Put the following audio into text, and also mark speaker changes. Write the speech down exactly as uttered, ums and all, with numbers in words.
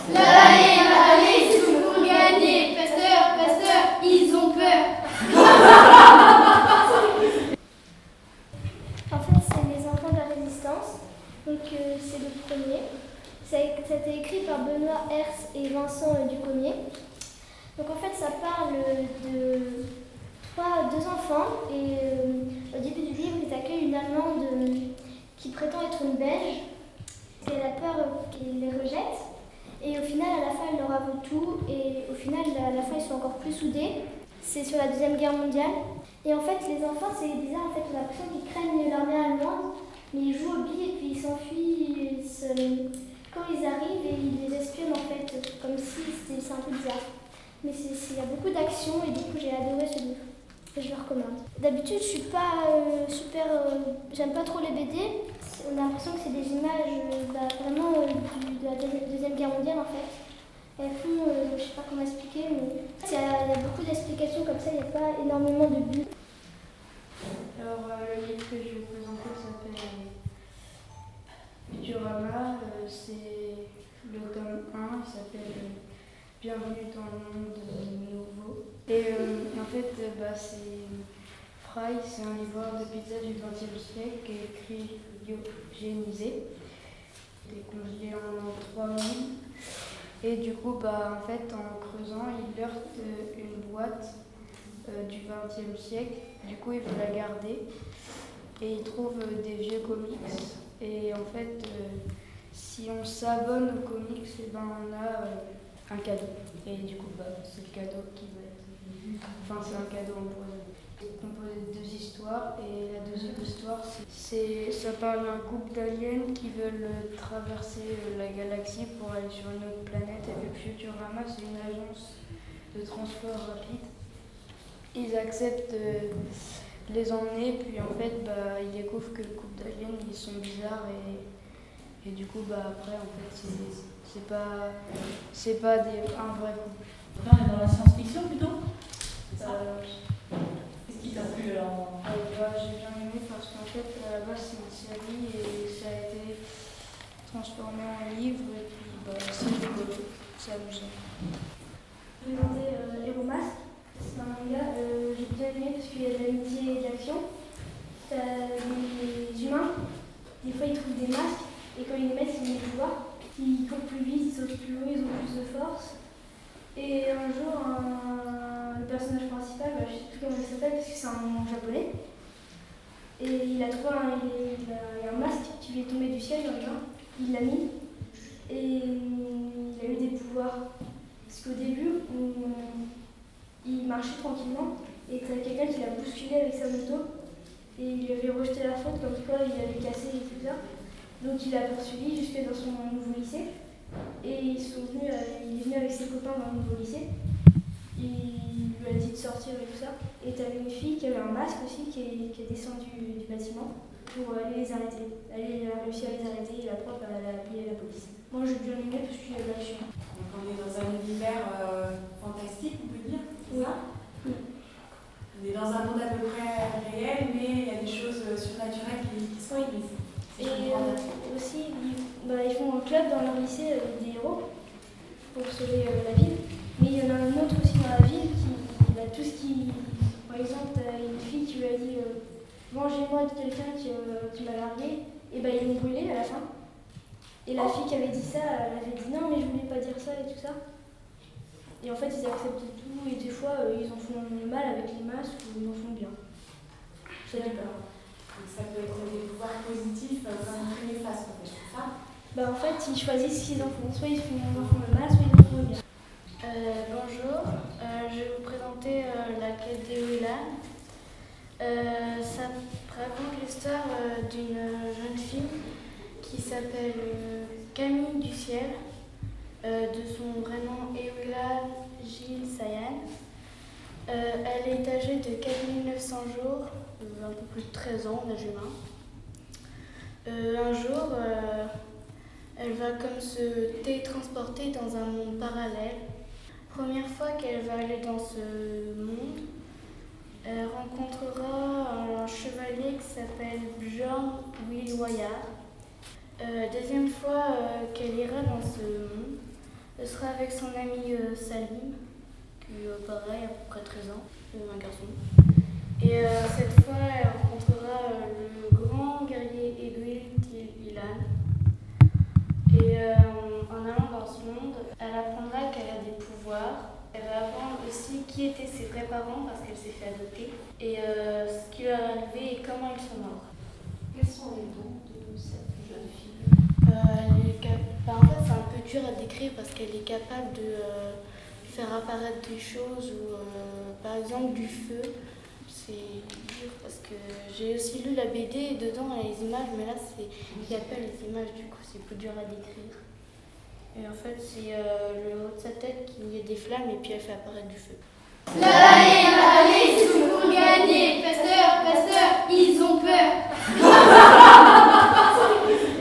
Speaker 1: Allez, allez, c'est pour gagner. Pasteur, pasteur, ils ont peur.
Speaker 2: En fait, c'est les enfants de la résistance. Donc, euh, c'est le premier. Ça a, ça a été écrit par Benoît Hers et Vincent euh, Ducomier. Donc, en fait, ça parle de trois, deux enfants. Et euh, au début du livre, ils accueillent une Allemande euh, qui prétend être une Belge. Et elle a peur euh, qu'ils les rejettent. Et au final, à la fin, elle leur avoue tout. Et au final, à la fin, ils sont encore plus soudés. C'est sur la Deuxième Guerre mondiale. Et en fait, les enfants, c'est bizarre. En fait, on a l'impression qu'ils craignent l'armée allemande. Mais ils jouent aux billes et puis ils s'enfuient. Ils se... Quand ils arrivent, et ils les espionnent en fait. Comme si c'était, c'est un peu bizarre. Mais c'est, c'est, il y a beaucoup d'action et du coup, j'ai adoré ce livre. Et je le recommande. D'habitude, je suis pas euh, super... Euh, j'aime pas trop les B D. On a l'impression que c'est des images euh, bah, vraiment euh, du, de la Deuxième Guerre mondiale en fait. Elles font, euh, je sais pas comment expliquer, mais il y, a, il y a beaucoup d'explications comme ça, il n'y a pas énormément de buts.
Speaker 3: Alors euh, le livre que je vais vous présenter s'appelle Futurama, euh, c'est le tome un, il s'appelle Bienvenue dans le monde nouveau. Et euh, en fait, euh, bah, c'est Fry, c'est un livreur de pizza du vingtième siècle qui est écrit cryogénisé, décongelé en trois mondes. Et du coup, bah, en fait, en creusant, il heurte euh, une boîte euh, du vingtième siècle. Du coup, il veut la garder. Et il trouve euh, des vieux comics. Et en fait, euh, si on s'abonne aux comics, et ben, on a euh, un cadeau. Et du coup, bah, c'est le cadeau qui va être... Enfin, c'est un cadeau empoisonné. Composé de deux histoires, et la deuxième histoire, c'est, c'est ça parle d'un couple d'aliens qui veulent traverser la galaxie pour aller sur une autre planète, et le Futurama, c'est une agence de transport rapide. Ils acceptent de les emmener, puis en fait, bah, ils découvrent que le couple d'aliens, ils sont bizarres, et, et du coup, bah, après, en fait, c'est, c'est pas, c'est pas des, un vrai couple.
Speaker 4: Là, on est dans la science-fiction plutôt. C'est ça.
Speaker 3: Euh,
Speaker 4: Qu'est-ce qui t'a plu alors?
Speaker 3: Euh, bah, j'ai bien aimé parce qu'en fait, à la base, c'est une série et ça a été transformé en livre et puis bah, c'est rigolo, c'est amusant.
Speaker 2: Je vais demander euh, Hero Mask. C'est un manga, euh, j'ai bien aimé parce qu'il y a de l'amitié et de l'action. T'as des humains, des fois ils trouvent des masques et quand ils les mettent, ils ont des pouvoirs. Ils courent plus vite, ils sautent plus haut, ils ont plus de force. Et un jour, un... le personnage principal, bah, je ne sais plus comment il s'appelle parce que c'est un nom japonais, et il a trouvé un, il a, il a un masque qui lui est tombé du ciel dans les mains, il l'a mis, et il a eu des pouvoirs. Parce qu'au début, on... il marchait tranquillement, et t'as quelqu'un qui l'a bousculé avec sa moto, et il lui avait rejeté la faute comme quoi il avait cassé et tout ça. Donc il l'a poursuivi jusque dans son nouveau lycée. Et ils sont venus, euh, il est venu avec ses copains dans le nouveau lycée. Il lui a dit de sortir et tout ça. Et t'avais une fille qui avait un masque aussi qui est, qui est descendue du bâtiment pour aller les arrêter. Elle a réussi à les arrêter et la prof elle a appelé la police. Moi j'ai bien aimé parce qu'il y a de l'action.
Speaker 5: Donc on est dans un univers euh, fantastique, on peut dire, c'est
Speaker 2: Oui.
Speaker 5: ça?
Speaker 2: Oui.
Speaker 5: On est dans un monde à peu près réel, mais il y a des choses surnaturelles qui, qui se produisent.
Speaker 2: Et euh, aussi, ils, bah, ils font un club dans leur lycée euh, des héros pour sauver euh, la ville. Mais il y en a un autre aussi dans la ville qui a tout ce qui... Par exemple, t'as une fille qui lui a dit euh, vengez-moi de quelqu'un qui, euh, qui m'a largué. Et bah, ils l'ont brûlé à la fin. Et la fille qui avait dit ça, elle avait dit non, mais je voulais pas dire ça et tout ça. Et en fait, ils acceptent tout et des fois, euh, ils en font mal avec les masques ou ils en font bien. Ça dépend.
Speaker 5: Donc ça peut être des pouvoirs positifs comme une néfaste, en fait, c'est ça?
Speaker 2: Bah en fait, ils choisissent ce qu'ils en font. Soit ils font, ils en font le mal, soit ils en font le bien.
Speaker 3: Euh, bonjour, euh, je vais vous présenter euh, la quête d'Eolan. Euh, ça raconte l'histoire euh, d'une jeune fille qui s'appelle euh, Camille du Ciel, euh, de son vrai nom Eolan Gil Sayan. Euh, elle est âgée de quatre mille neuf cents jours, euh, un peu plus de treize ans d'âge humain. Euh, un jour, euh, elle va comme se télétransporter dans un monde parallèle. Première fois qu'elle va aller dans ce monde, elle rencontrera un chevalier qui s'appelle Bjorn Will Wayar. Euh, deuxième fois euh, qu'elle ira dans ce monde, Ce sera avec son ami euh, Salim, qui euh, pareil, à peu près treize ans, euh, un garçon. Et euh, cette fois, elle rencontrera euh, le grand guerrier Edwin Ilan. Et euh, en allant dans ce monde, elle apprendra qu'elle a des pouvoirs. Elle va apprendre aussi qui étaient ses vrais parents parce qu'elle s'est fait adopter. Et euh, ce qui leur est arrivé et comment ils sont morts.
Speaker 1: Quels sont les dons de cette jeune fille?
Speaker 3: Euh, elle est cap- bah, en fait, c'est un peu dur à décrire parce qu'elle est capable de euh, faire apparaître des choses ou euh, par exemple du feu. C'est dur parce que j'ai aussi lu la B D et dedans il y a les images, mais là c'est il n'y a pas les images, du coup c'est plus dur à décrire. Et en fait c'est euh, le haut de sa tête qui y a des flammes et puis elle fait apparaître du feu.
Speaker 1: Allez, allez, c'est tout pour gagner. Pasteur, pasteur, ils ont peur.